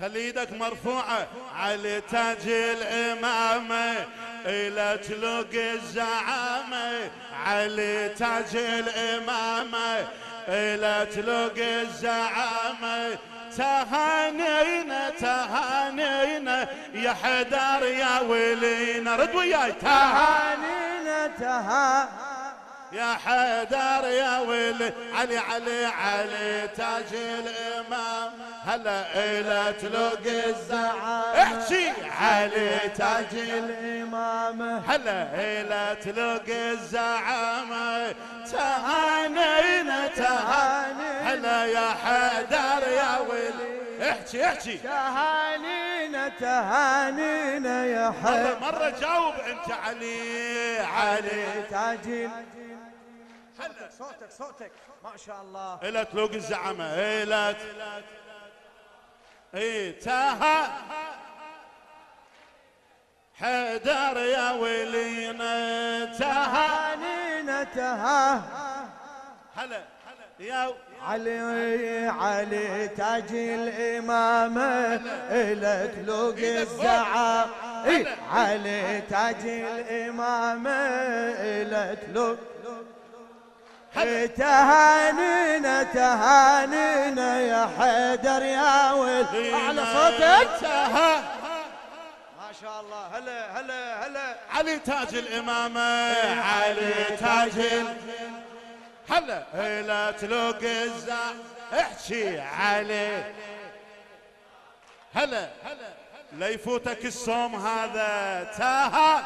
خلي ايدك مرفوعة على تاج الإمامة إلى تلوق الزعامة، على تاج الإمامة إلى تلوق الزعامة. تهانينا تهانينا يا حيدر يا ولينا، رد وياي تهانينا يا حيدر يا ولي. علي علي علي تاج الإمام هلا إلى تلوق الزعامة. احكي علي تاج الإمام هلا إلى تلوق الزعامة. تهانينا تهانينا هلا يا حيدر يا ولي. احكي تهانينا تهانينا يا حيدر. مرة جاوب انت. علي تاج صوتك ما شاء الله. إلى تلوق الزعامة إلى تها حيدر يا ولينا. تهانينا هلا يا علي تاج الإمامة إلى تلوق الزعامة. علي تاج الإمامة إلى تلوق. تهانينا تهانينا يا حيدر يا ولي. أعلى صوتك. ما شاء الله. هلا علي تاج الإمامة علي تاج هلا إلى تلوق الزعامة. احكي علي هلا لا يفوتك الصوم هذا. تاها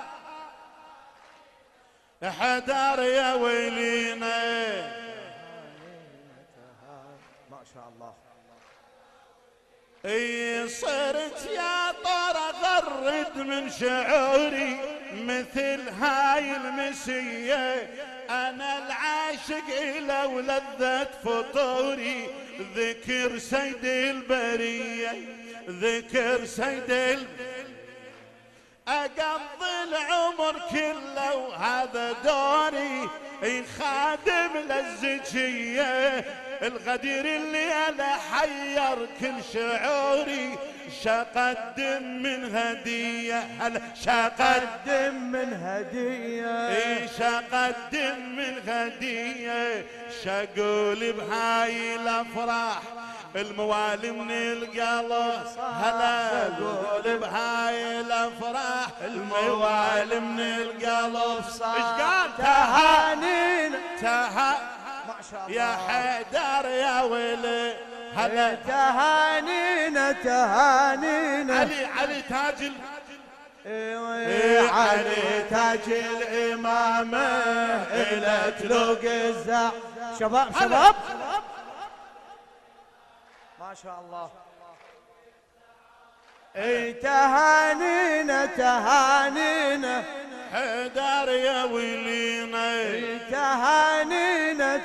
حيدر يا ولينا. ما شاء الله. صرت يا طار غرد من شعوري مثل هاي المسية. أنا العاشق إلى ولذة فطوري. ذكر سيد البرية ذكر سيد أقضي العمر كله وهذا دوري. خادم للزكية الغدير اللي أنا حير كل شعوري. شقدم من هدية هلا شقدم من هدية. شقدم من هدية. شقول بهاي الأفراح الموالي من القلب. هلا قول بهاي الافراح الموالي من القلب. ايش قال؟ تهانينا ما شاء الله يا حيدر يا ولي. هلا تهانينا علي تاج علي تاج الإمامة إلى تلوق الزعامة. شباب ما شاء الله. تهانينا حيدر يا ولينا. تهانينا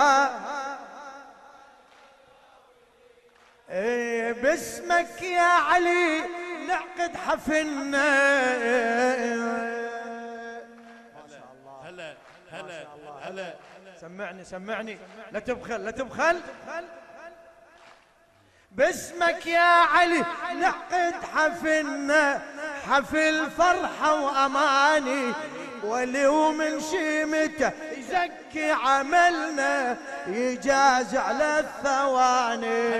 باسمك يا علي نعقد حفلنا. ما شاء الله. هلا سمعني لا تبخل. باسمك يا علي نعقد حفلنا. حفل فرحة وأماني ولو من شيمته يزكي عملنا. يجاز على الثواني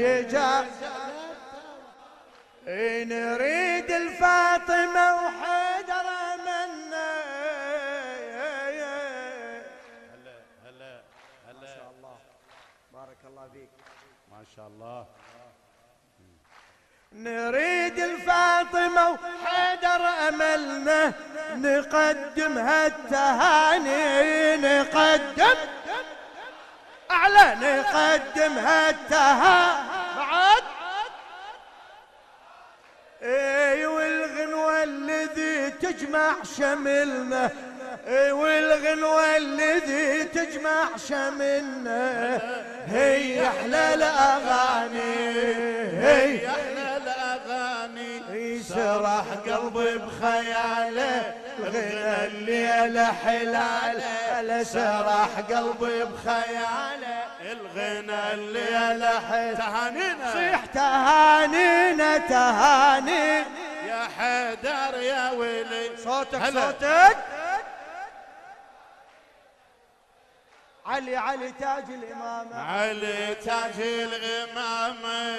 نريد الفاطمة وحيدر منا. هلا ما شاء الله. بارك الله فيك. ما شاء الله. نريد الفاطمة وحيدر أملنا. نقدمها التهاني نقدمها بعد. والغنوة الذي تجمع شملنا. والغنوة الذي تجمع شملنا. هي أحلى الأغاني سرح قلبي بخياله. الغنى الليلة حلاله سرح قلبي بخياله. الغنى الليلة حلاله. تهانينا صيح تهانينا تهاني يا حيدر يا ولي. صوتك صوتك. علي تاج الإمامة، علي تاج الإمامة.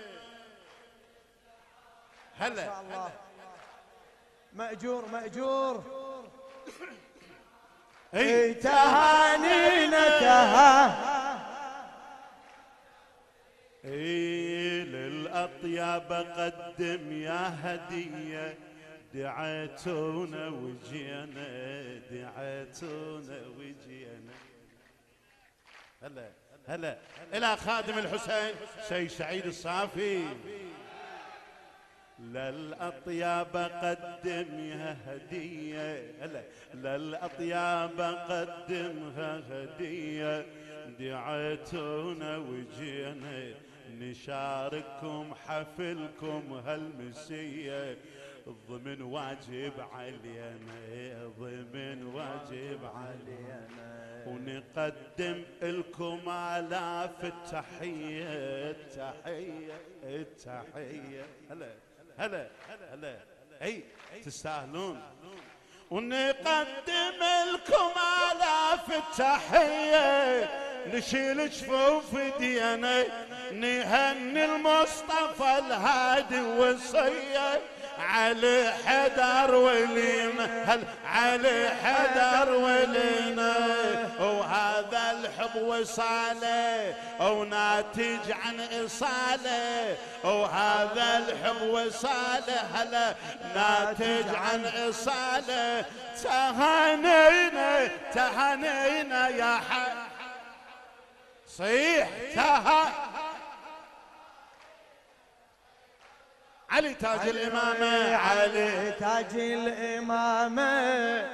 هلا ما شاء الله. مأجور اي تهانينا اي للأطياب قدم يا هدية، دعيتونا وجينا دعيتونا وجينا. هلا إلى خادم الحسين سيد سعيد الصافي. للأطياب قدم يا هدية، هلا للأطياب قدمها هدية، دعيتونا وجينا نشارككم حفلكم هالمسية، ضمن واجب علينا ضمن واجب علينا، ونقدم لكم آلاف التحية التحية التحية. هلا اي تستاهلون. ونقدم لكم آلاف التحية، نشيل جفوف دينا نهني المصطفى الهادي وصية، علي حيدر ولينا علي حيدر ولينا، وهذا الحب وصاله وناتج عن إصاله، وهذا الحب وصاله هلا ناتج عن إصاله. تهانينا يا صيح علي تاج الإمامة، علي تاج الإمامة.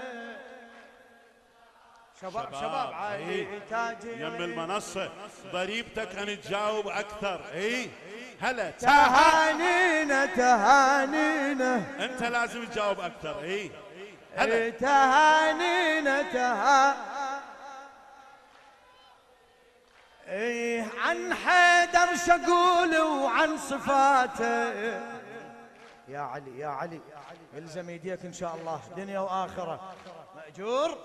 شباب علي تاج يم المنصة ضريبتك أن تجاوب أكثر. اي هلا تهانينا أنت لازم تجاوب أكثر. اي هلا تهانينا ايه عن حيدر شقول وعن صفاته. يا علي يلزم يديك ان شاء الله دنيا واخره. مأجور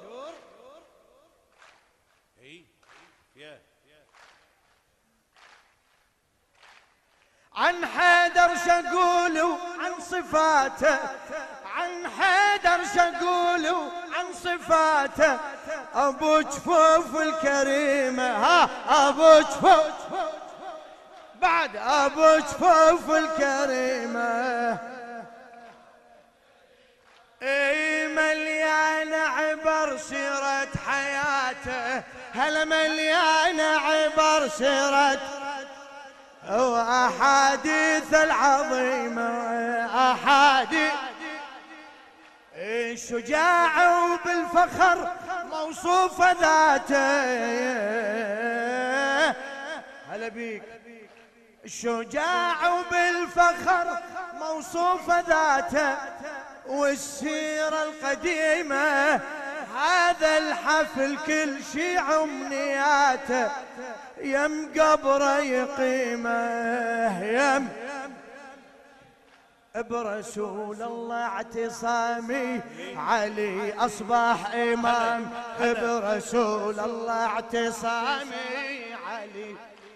عن حيدر شقول وعن صفاته، عن حيدر شقول وعن صفاته، ابو جفوف الكريمه ابو جفوف بعد ابو جفوف الكريمه. اي مليانه عبر سيره حياته، هلا مليانه عبر سيره واحاديث العظيمه احاديث الشجاع وبالفخر موصوفه ذاته. هلا بيك. الشجاع وبالفخر موصوفه ذاته، والسيره القديمه هذا الحفل كل شي امنياته، يم قبره يقيمه يم برسول الله اعتصامي، علي اصبح امام برسول الله اعتصامي علي.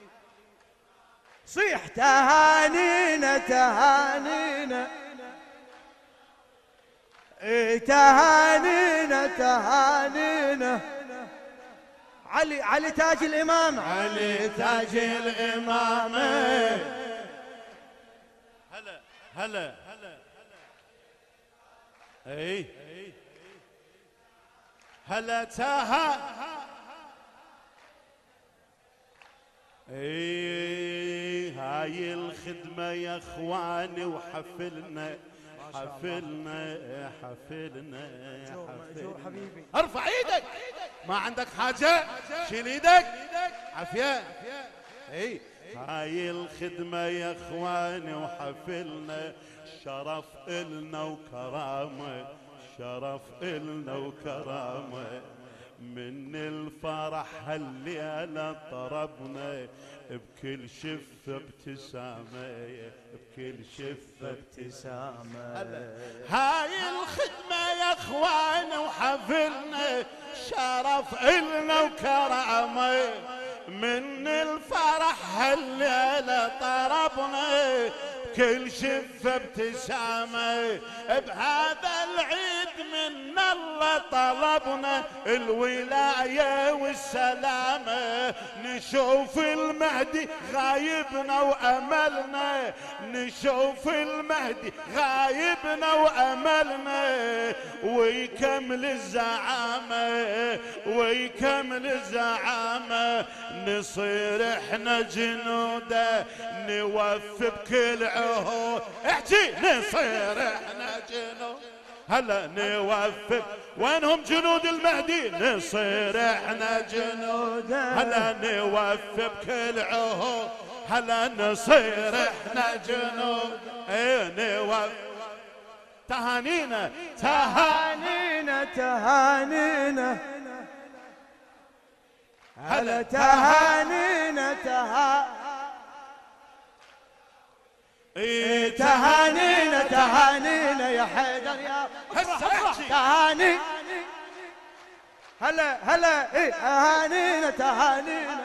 صيح تهانينا تهانينا تهانينا. علي تاج الإمامة، علي تاج الإمامة. هلا اي هلا اي هاي الخدمة يا اخواني، وحفلنا حفلنا حبيبي. ارفع ايدك، ما عندك حاجة شيل ايدك عافية. اي هاي الخدمة يا اخواني وحفلنا، شرف إلنا وكرامة شرف إلنا وكرامة، من الفرح هالليلة طربنا بكل شفة ابتسامة كل شفة ابتسامة. هاي الخدمة يا اخوان وحفلنا شرف إلنا وكرامة من الفرح هالليلة طربنا كل شفة ابتسامة بهذا العيد من الله طلبنا الولاية والسلامة نشوف المهدي غايبنا وأملنا نشوف المهدي غايبنا وأملنا ويكمل الزعامة ويكمل الزعامة نصير احنا جنوده نوفي بكل عهود احكي نصير احنا جنود هلا نوفي وينهم جنود المهدي نصير احنا جنود هلا نوفي بكل عهود هلا نصير احنا جنود ايه نوفي تهانينا تهانينا تهانينا هلا تهانينا تهانينا تهانينا يا حيدر يا تهاني هلا تهانينا تهانينا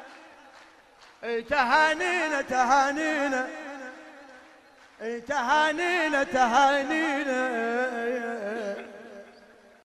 تهانينا تهانينا تهانينا تهانينا